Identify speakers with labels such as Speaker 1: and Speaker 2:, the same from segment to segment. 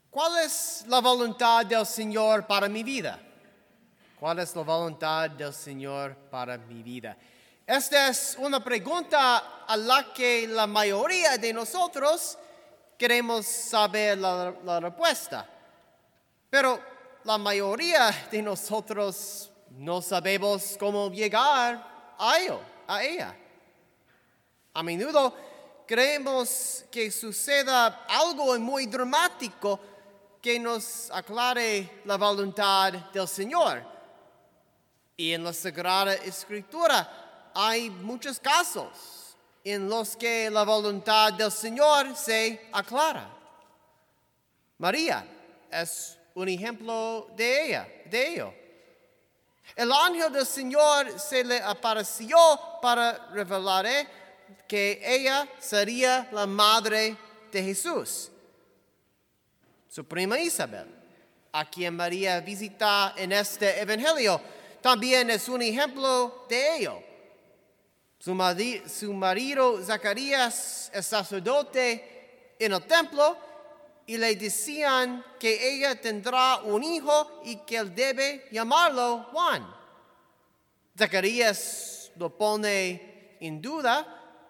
Speaker 1: ¿Cuál es la voluntad del Señor para mi vida? ¿Cuál es la voluntad del Señor para mi vida? Esta es una pregunta a la que la mayoría de nosotros queremos saber la respuesta. Pero la mayoría de nosotros no sabemos cómo llegar a ella. A menudo creemos que suceda algo muy dramático que nos aclare la voluntad del Señor. Y en la Sagrada Escritura hay muchos casos en los que la voluntad del Señor se aclara. María es un ejemplo de ello. El ángel del Señor se le apareció para revelarle que ella sería la madre de Jesús, su prima Isabel, a quien María visita en este evangelio. También es un ejemplo de ello. Su marido Zacarías es sacerdote en el templo y le decían que ella tendrá un hijo y que él debe llamarlo Juan. Zacarías lo pone en duda,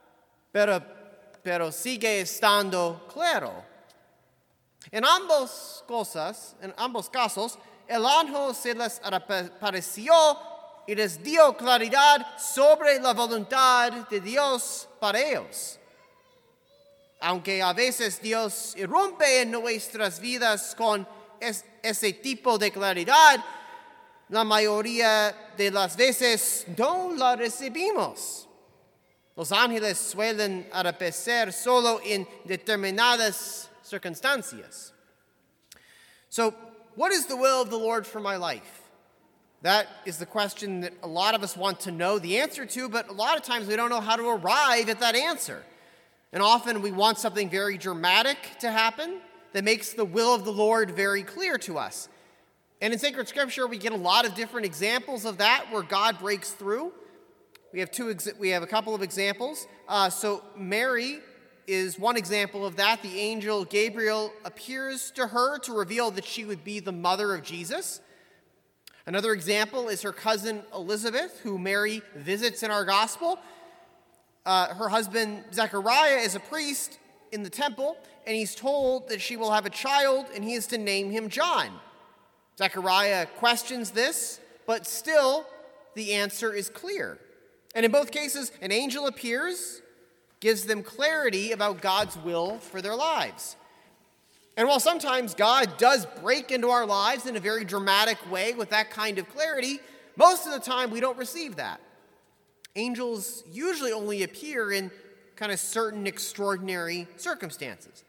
Speaker 1: pero sigue estando claro. En ambos casos, el ángel se les apareció y les dio claridad sobre la voluntad de Dios para ellos. Aunque a veces Dios irrumpe en nuestras vidas con ese tipo de claridad, la mayoría de las veces no la recibimos. Los ángeles suelen aparecer solo en determinadas circunstancias. So, what is the will of the Lord for my life? That is the question that a lot of us want to know the answer to, but a lot of times we don't know how to arrive at that answer. And often we want something very dramatic to happen that makes the will of the Lord very clear to us. And in sacred scripture, we get a lot of different examples of that where God breaks through. We have a couple of examples. So Mary is one example of that. The angel Gabriel appears to her to reveal that she would be the mother of Jesus. Another example is her cousin Elizabeth, who Mary visits in our gospel. Her husband Zechariah is a priest in the temple, and he's told that she will have a child, and he is to name him John. Zechariah questions this, but still the answer is clear. And in both cases, an angel appears, gives them clarity about God's will for their lives. And while sometimes God does break into our lives in a very dramatic way with that kind of clarity, most of the time we don't receive that. Angels usually only appear in kind of certain extraordinary circumstances.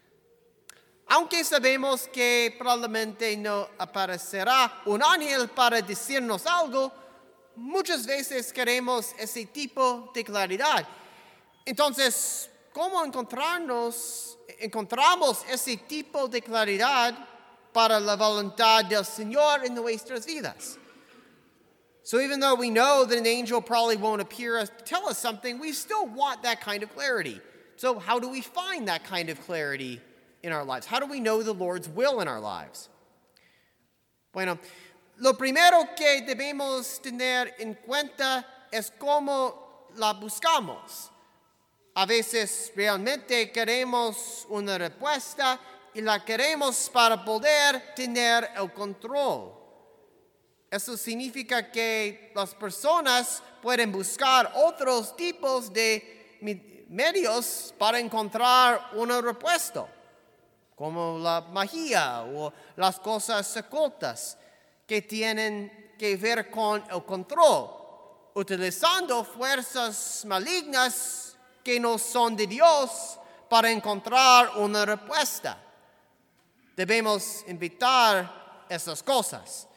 Speaker 1: Aunque sabemos que probablemente no aparecerá un ángel para decirnos algo, muchas veces queremos ese tipo de claridad. Entonces, ¿cómo encontramos ese tipo de claridad para la voluntad del Señor en nuestras vidas? So even though we know that an angel probably won't appear to tell us something, we still want that kind of clarity. So how do we find that kind of clarity in our lives? How do we know the Lord's will in our lives? Bueno, lo primero que debemos tener en cuenta es cómo la buscamos. A veces realmente queremos una respuesta y la queremos para poder tener el control. Eso significa que las personas pueden buscar otros tipos de medios para encontrar una respuesta, como la magia o las cosas ocultas que tienen que ver con el control, utilizando fuerzas malignas que no son de Dios para encontrar una respuesta. Debemos evitar esas cosas.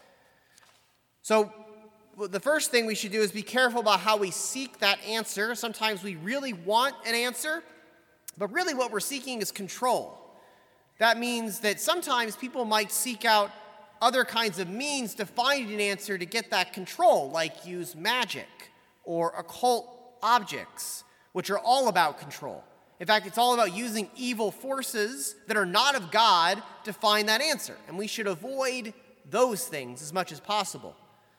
Speaker 1: So, the first thing we should do is be careful about how we seek that answer. Sometimes we really want an answer, but really what we're seeking is control. That means that sometimes people might seek out other kinds of means to find an answer to get that control, like use magic or occult objects, which are all about control. In fact, it's all about using evil forces that are not of God to find that answer. And we should avoid those things as much as possible.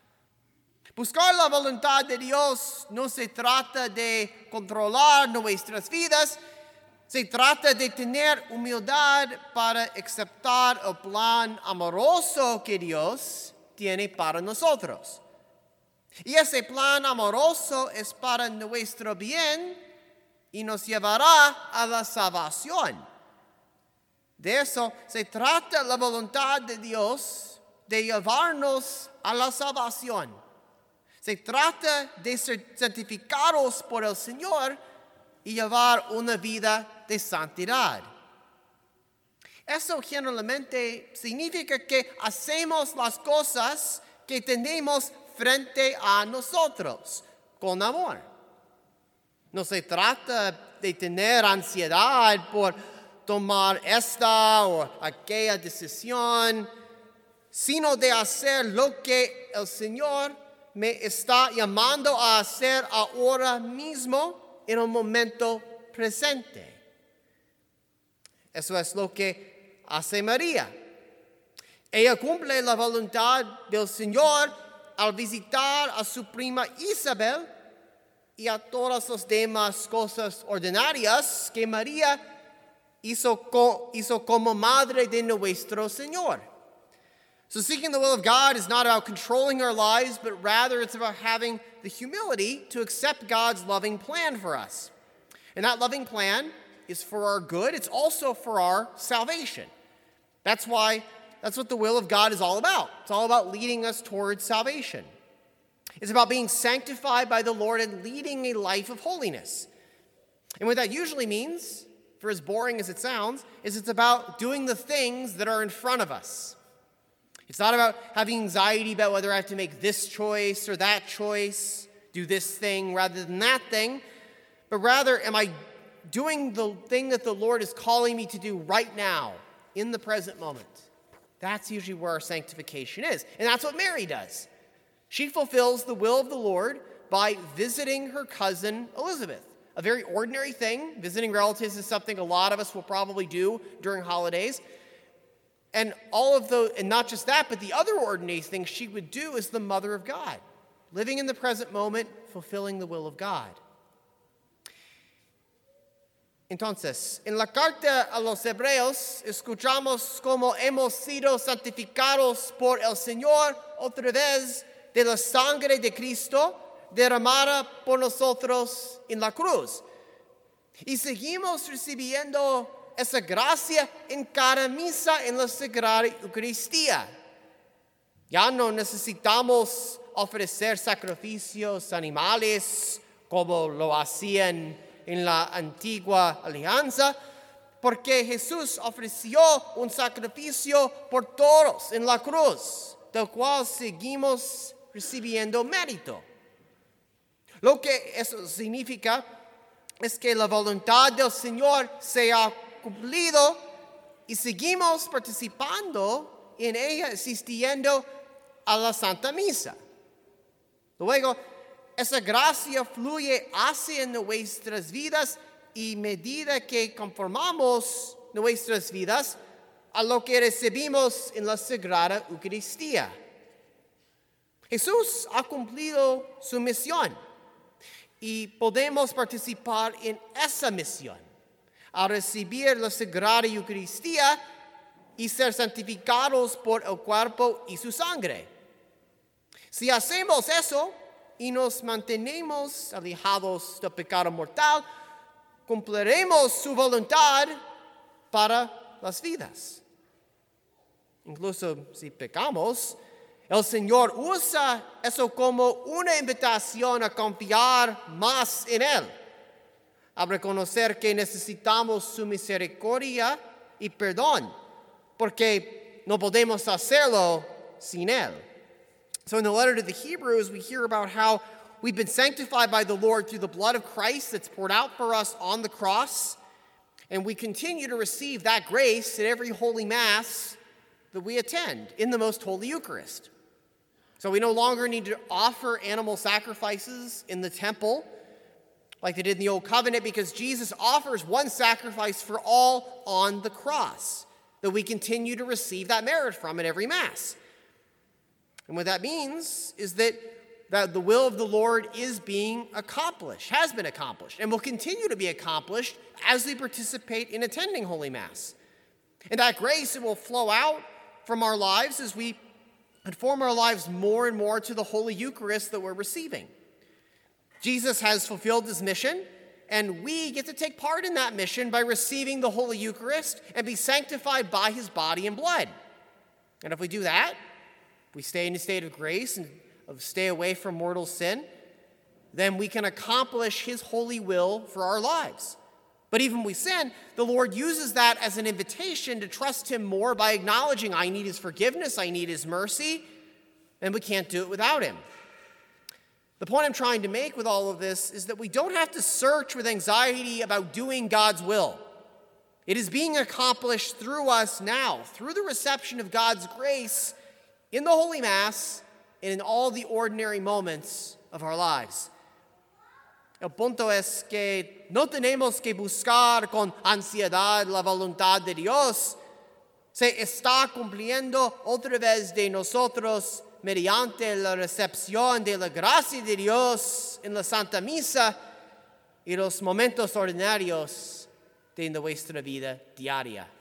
Speaker 1: Buscar la voluntad de Dios no se trata de controlar nuestras vidas, se trata de tener humildad para aceptar el plan amoroso que Dios tiene para nosotros. Y ese plan amoroso es para nuestro bien y nos llevará a la salvación. De eso se trata la voluntad de Dios, de llevarnos a la salvación. Se trata de ser santificados por el Señor y llevar una vida de santidad. Eso generalmente significa que hacemos las cosas que tenemos frente a nosotros con amor. No se trata de tener ansiedad por tomar esta o aquella decisión, sino de hacer lo que el Señor me está llamando a hacer ahora mismo en el momento presente. Eso es lo que hace María. Ella cumple la voluntad del Señor al visitar a su prima Isabel y a todas las demás cosas ordinarias que María hizo como madre de nuestro Señor. So seeking the will of God is not about controlling our lives, but rather it's about having the humility to accept God's loving plan for us. And that loving plan is for our good. It's also for our salvation. That's what the will of God is all about. It's all about leading us towards salvation. It's about being sanctified by the Lord and leading a life of holiness. And what that usually means, for as boring as it sounds, is it's about doing the things that are in front of us. It's not about having anxiety about whether I have to make this choice or that choice, do this thing rather than that thing, but rather, am I doing the thing that the Lord is calling me to do right now, in the present moment? That's usually where our sanctification is. And that's what Mary does. She fulfills the will of the Lord by visiting her cousin Elizabeth. A very ordinary thing. Visiting relatives is something a lot of us will probably do during holidays. And not just that, but the other ordinary thing she would do is the mother of God, living in the present moment, fulfilling the will of God. Entonces, en la carta a los Hebreos, escuchamos cómo hemos sido santificados por el Señor otra vez de la sangre de Cristo derramada por nosotros en la cruz. Y seguimos recibiendo esa gracia en cada misa en la Sagrada Eucaristía. Ya no necesitamos ofrecer sacrificios animales como lo hacían en la antigua alianza, porque Jesús ofreció un sacrificio por todos en la cruz, del cual seguimos recibiendo mérito. Lo que eso significa es que la voluntad del Señor se ha cumplido y seguimos participando en ella, asistiendo a la Santa Misa. Luego, esa gracia fluye hacia nuestras vidas y medida que conformamos nuestras vidas a lo que recibimos en la Sagrada Eucaristía. Jesús ha cumplido su misión y podemos participar en esa misión al recibir la Sagrada Eucaristía y ser santificados por el cuerpo y su sangre. Si hacemos eso y nos mantenemos alejados del pecado mortal, cumpliremos su voluntad para las vidas. Incluso si pecamos, el Señor usa eso como una invitación a confiar más en Él, a reconocer que necesitamos su misericordia y perdón, porque no podemos hacerlo sin Él. So in the letter to the Hebrews, we hear about how we've been sanctified by the Lord through the blood of Christ that's poured out for us on the cross, and we continue to receive that grace at every Holy Mass that we attend in the Most Holy Eucharist. So we no longer need to offer animal sacrifices in the temple like they did in the Old Covenant, because Jesus offers one sacrifice for all on the cross that we continue to receive that merit from in every Mass. And what that means is that the will of the Lord is being accomplished, has been accomplished, and will continue to be accomplished as we participate in attending Holy Mass. And that grace, it will flow out from our lives as we conform our lives more and more to the Holy Eucharist that we're receiving. Jesus has fulfilled his mission, and we get to take part in that mission by receiving the Holy Eucharist and be sanctified by his body and blood. And if we do that, we stay in a state of grace and stay away from mortal sin, then we can accomplish his holy will for our lives. But even when we sin, the Lord uses that as an invitation to trust him more by acknowledging I need his forgiveness, I need his mercy, and we can't do it without him. The point I'm trying to make with all of this is that we don't have to search with anxiety about doing God's will. It is being accomplished through us now, through the reception of God's grace in the Holy Mass and in all the ordinary moments of our lives. El punto es que no tenemos que buscar con ansiedad la voluntad de Dios. Se está cumpliendo otra vez de nosotros mediante la recepción de la gracia de Dios en la Santa Misa y los momentos ordinarios de nuestra vida diaria.